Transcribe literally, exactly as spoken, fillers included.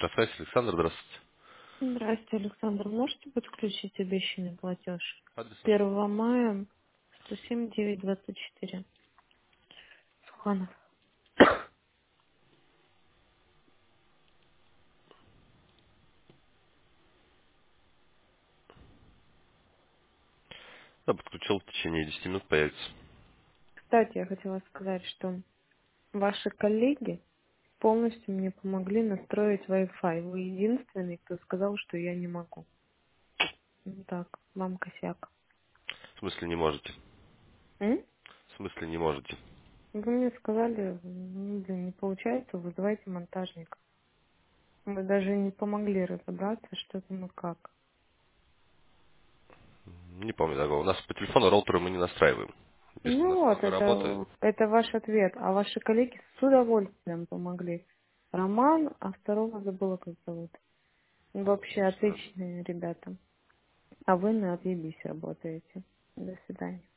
Рафаэль, Александр, здравствуйте. Здравствуйте, Александр. Можете подключить обещанный платеж? Адрес ваш? первого мая, сто семь девять двадцать четыре. Суханов. Да, подключил, в течение десяти минут появится. Кстати, я хотела сказать, что ваши коллеги полностью мне помогли настроить Wi-Fi. Вы единственный, кто сказал, что я не могу. Ну так, вам косяк. В смысле не можете? М? В смысле не можете? Вы мне сказали, ну, блин, не получается, вызывайте монтажника. Вы даже не помогли разобраться, что там и как. Не помню такого. У нас по телефону роутеры мы не настраиваем. Если у Ну нас вот, много работы, это, это ваш ответ. А ваши коллеги с удовольствием помогли. Роман, а второго забыла, как зовут. Вообще очень странно. отличные ребята. А вы на отъебись работаете. До свидания.